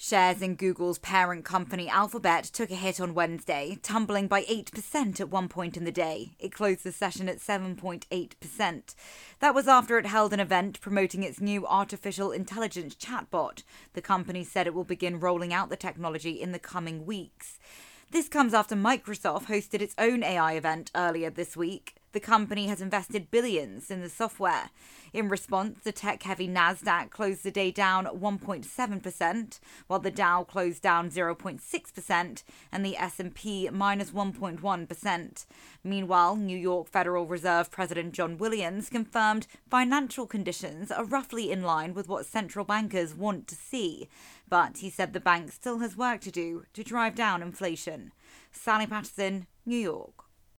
Shares in Google's parent company Alphabet took a hit on Wednesday, tumbling by 8% at one point in the day. It closed the session at 7.8%. That was after it held an event promoting its new artificial intelligence chatbot. The company said it will begin rolling out the technology in the coming weeks. This comes after Microsoft hosted its own AI event earlier this week. The company has invested billions in the software. In response, the tech-heavy Nasdaq closed the day down 1.7%, while the Dow closed down 0.6% and the S&P minus 1.1%. Meanwhile, New York Federal Reserve President John Williams confirmed financial conditions are roughly in line with what central bankers want to see. But he said the bank still has work to do to drive down inflation. Sally Patterson, New York.